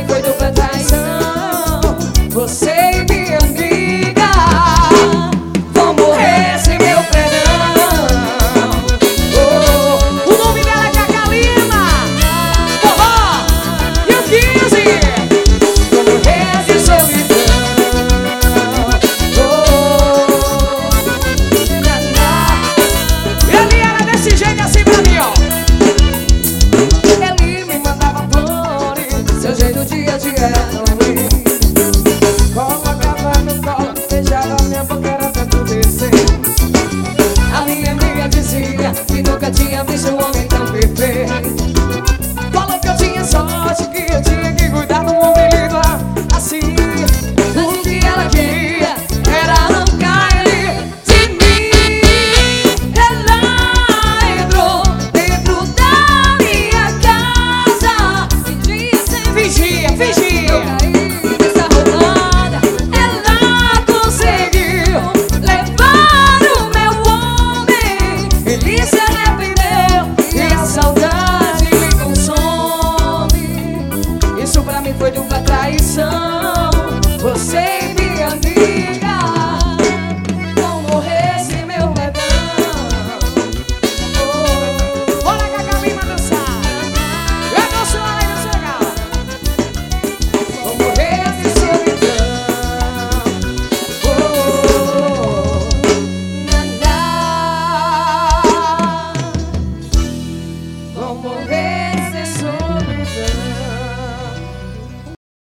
mim foi dupla traição. Você e minha amiga vão morrer sem meu perdão. Oh, o nome dela é Cacá Lima. Forró e o 15 vão morrer de solidão. Ele era desse jeito assim pra mim, ó. Ele me mandava flores, seu jeito dia a dia era ruim. Colocava no colo, beijava minha boca, era tanto descer. A minha amiga dizia que nunca tinha visto um homem tão perfeito. Falou que eu tinha sorte, que eu tinha que cuidar de um homem lindo assim. O que ela queria era arrancar ele de mim. Ela entrou dentro da minha casa e disse: fingia. Eu caí nessa roubada. Ela conseguiu levar o meu homem. Ele se arrependeu e a saudade me consome. Isso pra mim foi dupla traição. Você e minha amiga vão morrer sem meu perdão. Oh, bora Cacá Lima dançar. Eu danço lá e danço legal. Vão morrer de solidão. Oh, vão morrer